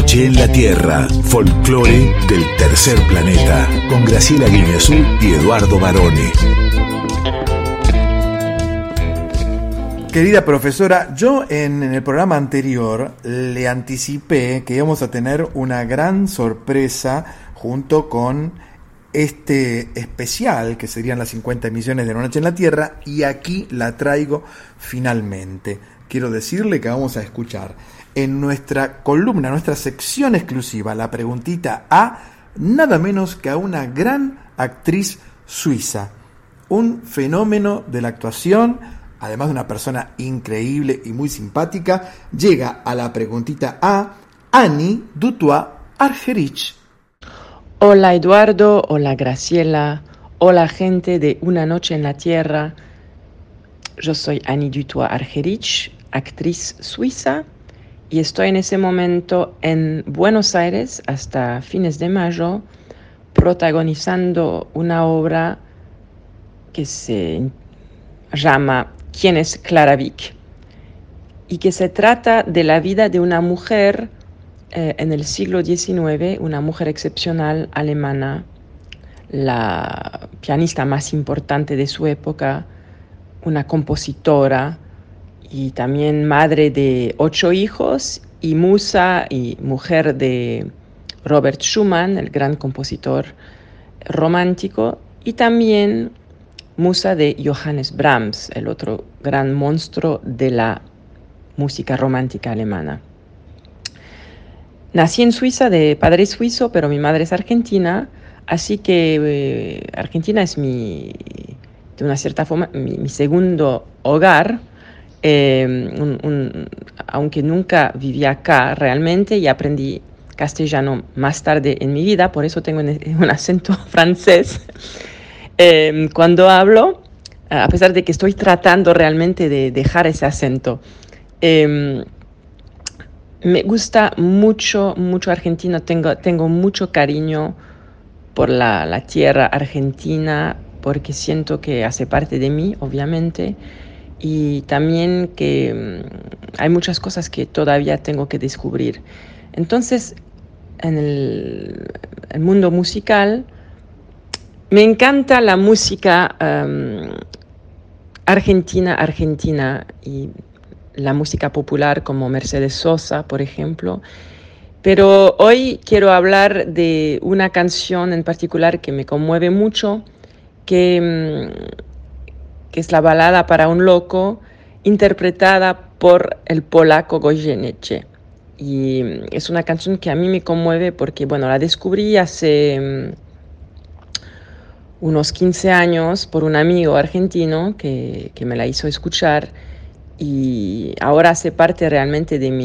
Noche en la Tierra, folclore del tercer planeta, con Graciela Guiñazú y Eduardo Baroni. Querida profesora, yo en el programa anterior le anticipé que íbamos a tener una gran sorpresa junto con este especial, que serían las 50 emisiones de Una Noche en la Tierra, y aquí la traigo finalmente. Quiero decirle que vamos a escuchar en nuestra columna, nuestra sección exclusiva, la preguntita a nada menos que a una gran actriz suiza, un fenómeno de la actuación, además de una persona increíble y muy simpática. Llega a la preguntita a Annie Dutoit-Argerich. Hola Eduardo, hola Graciela, hola gente de Una Noche en la Tierra. Yo soy Annie Dutoit-Argerich, actriz suiza, y estoy en ese momento en Buenos Aires hasta fines de mayo protagonizando una obra que se llama ¿Quién es Clara Wieck? Y que se trata de la vida de una mujer en el siglo XIX, una mujer excepcional alemana, la pianista más importante de su época, una compositora y también madre de 8 hijos y musa y mujer de Robert Schumann, el gran compositor romántico, y también musa de Johannes Brahms, el otro gran monstruo de la música romántica alemana. Nací en Suiza de padre suizo, pero mi madre es argentina, así que Argentina es de una cierta forma, mi segundo hogar, aunque nunca viví acá realmente y aprendí castellano más tarde en mi vida, por eso tengo un acento francés. Cuando hablo, a pesar de que estoy tratando realmente de dejar ese acento, me gusta mucho Argentina, tengo mucho cariño por la tierra argentina, porque siento que hace parte de mí, obviamente, y también que hay muchas cosas que todavía tengo que descubrir. Entonces, en el mundo musical, me encanta la música argentina y la música popular como Mercedes Sosa, por ejemplo. Pero hoy quiero hablar de una canción en particular que me conmueve mucho, que es la balada para un loco, interpretada por el polaco Goyeneche. Y es una canción que a mí me conmueve porque, bueno, la descubrí hace unos 15 años por un amigo argentino que me la hizo escuchar, y ahora hace parte realmente de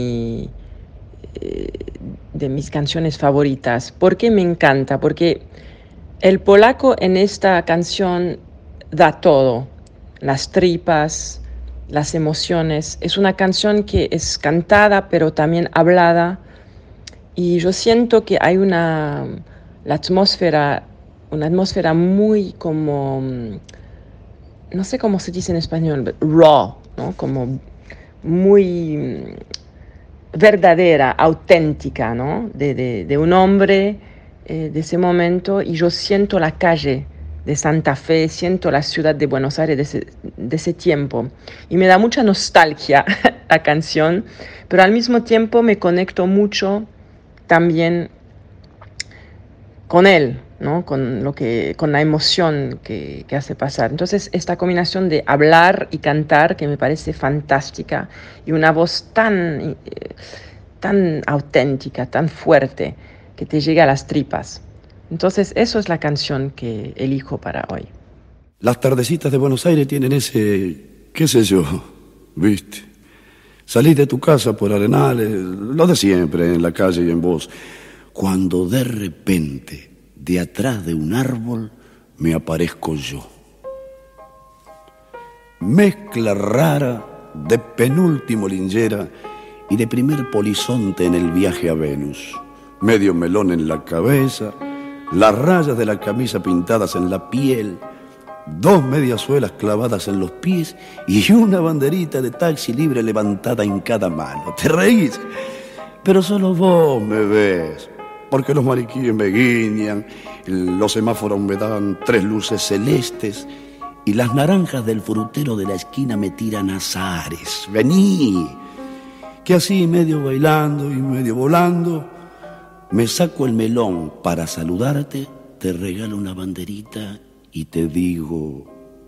mis canciones favoritas. ¿Por qué me encanta? Porque el polaco en esta canción da todo, las tripas, las emociones. Es una canción que es cantada pero también hablada, y yo siento que hay una atmósfera muy como, no sé cómo se dice en español, raw, ¿no? Como muy verdadera, auténtica, ¿no? De un hombre de ese momento, y yo siento la calle de Santa Fe, siento la ciudad de Buenos Aires de ese tiempo, y me da mucha nostalgia la canción, pero al mismo tiempo me conecto mucho también con él, ¿no? Con la emoción que hace pasar. Entonces, esta combinación de hablar y cantar, que me parece fantástica, y una voz tan auténtica, tan fuerte, que te llega a las tripas. Entonces, eso es la canción que elijo para hoy. Las tardecitas de Buenos Aires tienen ese, qué sé yo, ¿viste? Salís de tu casa por Arenales, lo de siempre, en la calle y en voz, cuando de repente, de atrás de un árbol, me aparezco yo. Mezcla rara de penúltimo lingera y de primer polizonte en el viaje a Venus. Medio melón en la cabeza, las rayas de la camisa pintadas en la piel, 2 mediasuelas clavadas en los pies y una banderita de taxi libre levantada en cada mano. ¿Te reís? pero solo vos me ves, porque los mariquíes me guiñan, los semáforos me dan 3 luces celestes y las naranjas del frutero de la esquina me tiran azares. Vení, que así medio bailando y medio volando, me saco el melón para saludarte, te regalo una banderita y te digo: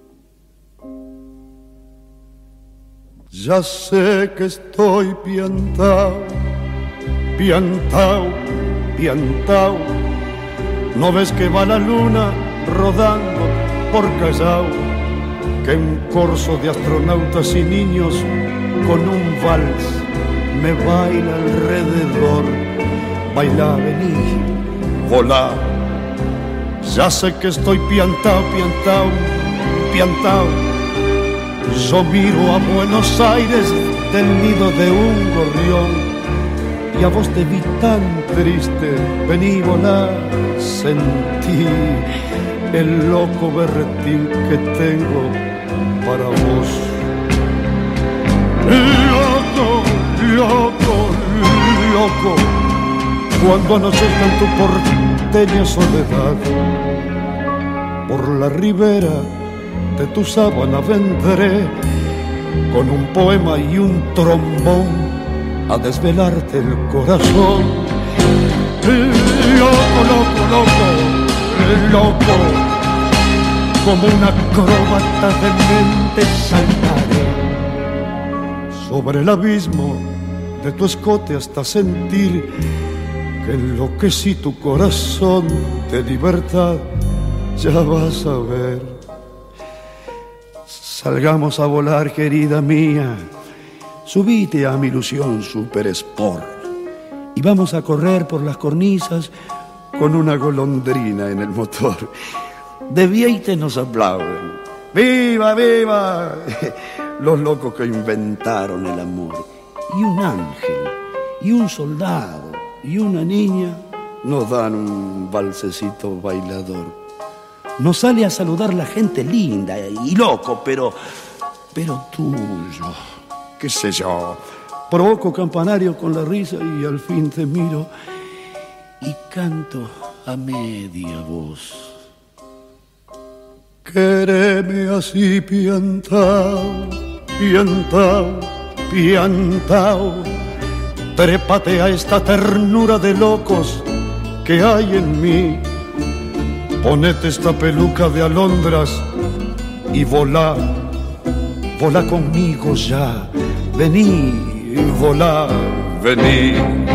ya sé que estoy piantao, piantao, piantao. ¿No ves que va la luna rodando por Callao? Que un corso de astronautas y niños con un vals me baila alrededor. Baila, vení, volá. Ya sé que estoy piantao, piantao, piantao. Yo miro a Buenos Aires del nido de un gorrión y a vos te vi tan triste. Vení, volá, sentí el loco berretín que tengo para vos. Loco, loco, loco, cuando anochezca en tu porteña soledad, por la ribera de tu sábana vendré con un poema y un trombón a desvelarte el corazón. Loco, loco, loco, loco, como una acróbata de mente saltaré sobre el abismo de tu escote hasta sentir que enloquecí tu corazón de libertad. Ya vas a ver. Salgamos a volar, querida mía. Subite a mi ilusión Super Sport y vamos a correr por las cornisas con una golondrina en el motor. De Vieite nos aplauden. ¡Viva, viva! Los locos que inventaron el amor. Y un ángel, y un soldado, y una niña nos dan un valsecito bailador. Nos sale a saludar la gente linda y loco, pero tuyo. Qué sé yo, provoco campanario con la risa y al fin te miro y canto a media voz. Quéreme así piantao, piantao, piantao. Trépate a esta ternura de locos que hay en mí. Ponete esta peluca de alondras y volá, volá conmigo ya. Vení, volá, vení.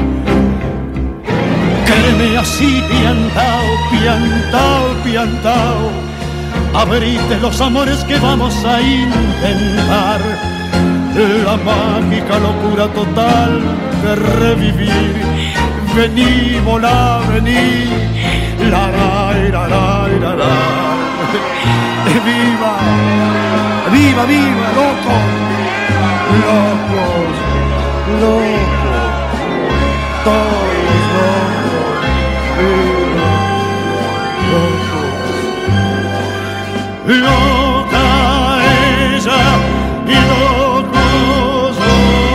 Quéreme así, piantao, piantao, piantao. Abrite los amores que vamos a intentar. La mágica locura total de revivir. Vení, volá, vení. La, la, la, la, la, la. ¡Viva! ¡Viva, viva, loco! Locos, locos, todos locos, locos. Loca ella y locos yo.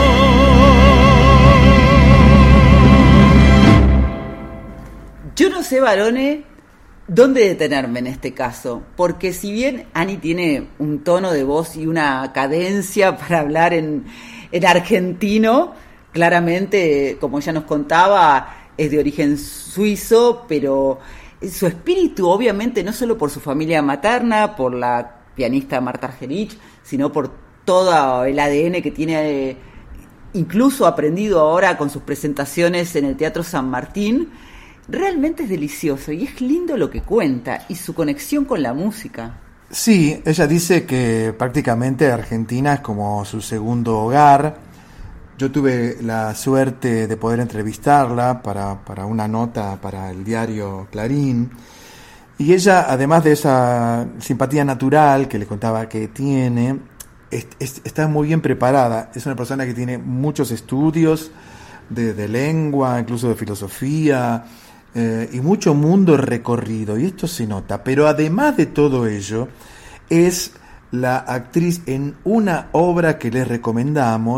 Yo no sé, varones, dónde detenerme en este caso, porque si bien Ani tiene un tono de voz y una cadencia para hablar en argentino, claramente, como ella nos contaba, es de origen suizo, pero su espíritu, obviamente, no solo por su familia materna, por la pianista Marta Argerich, sino por todo el ADN que tiene, incluso aprendido ahora con sus presentaciones en el Teatro San Martín. Realmente es delicioso y es lindo lo que cuenta y su conexión con la música. Sí, ella dice que prácticamente Argentina es como su segundo hogar. Yo tuve la suerte de poder entrevistarla para una nota para el diario Clarín. Y ella, además de esa simpatía natural que le contaba que tiene, está muy bien preparada. Es una persona que tiene muchos estudios de lengua, incluso de filosofía, y mucho mundo recorrido, y esto se nota. Pero además de todo ello, es la actriz en una obra que les recomendamos,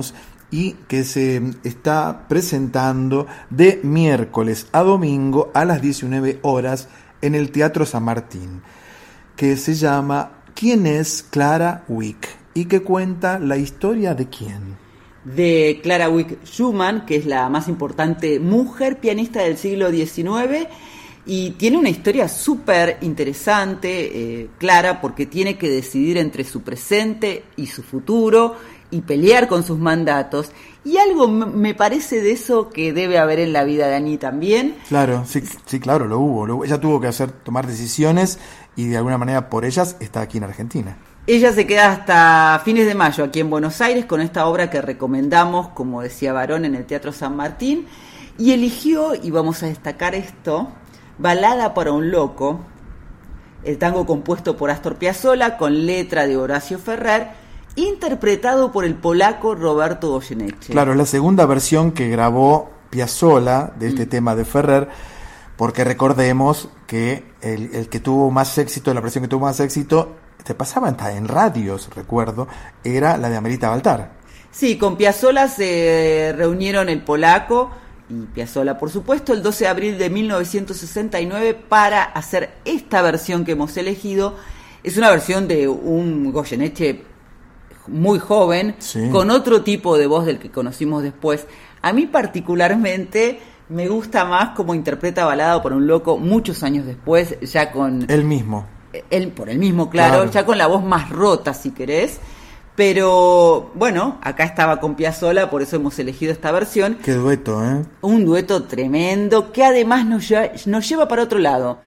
y que se está presentando de miércoles a domingo a las 19 horas en el Teatro San Martín, que se llama ¿Quién es Clara Wieck? Y que cuenta la historia de quién. De Clara Wieck Schumann, que es la más importante mujer pianista del siglo XIX, y tiene una historia súper interesante, Clara, porque tiene que decidir entre su presente y su futuro, y pelear con sus mandatos, y algo me parece de eso que debe haber en la vida de Annie también. Claro, sí, claro, lo hubo. Ella tuvo que tomar decisiones y de alguna manera por ellas está aquí en Argentina. Ella se queda hasta fines de mayo aquí en Buenos Aires con esta obra que recomendamos, como decía Barón, en el Teatro San Martín, y eligió, y vamos a destacar esto, Balada para un loco, el tango compuesto por Astor Piazzolla con letra de Horacio Ferrer, interpretado por el polaco Roberto Goyeneche. Claro, es la segunda versión que grabó Piazzolla de este tema de Ferrer, porque recordemos que el que tuvo más éxito, la versión que tuvo más éxito, te pasaba en radios, recuerdo, era la de Amelita Baltar. Sí, con Piazzolla se reunieron el polaco y Piazzolla, por supuesto, el 12 de abril de 1969 para hacer esta versión que hemos elegido. Es una versión de un Goyeneche muy joven, sí, con otro tipo de voz del que conocimos después. A mí particularmente me gusta más cómo interpreta Balada por un loco muchos años después, ya con... Él mismo, claro, ya con la voz más rota, si querés. Pero, bueno, acá estaba con Piazzolla, por eso hemos elegido esta versión. Qué dueto, ¿eh? Un dueto tremendo, que además nos lleva para otro lado.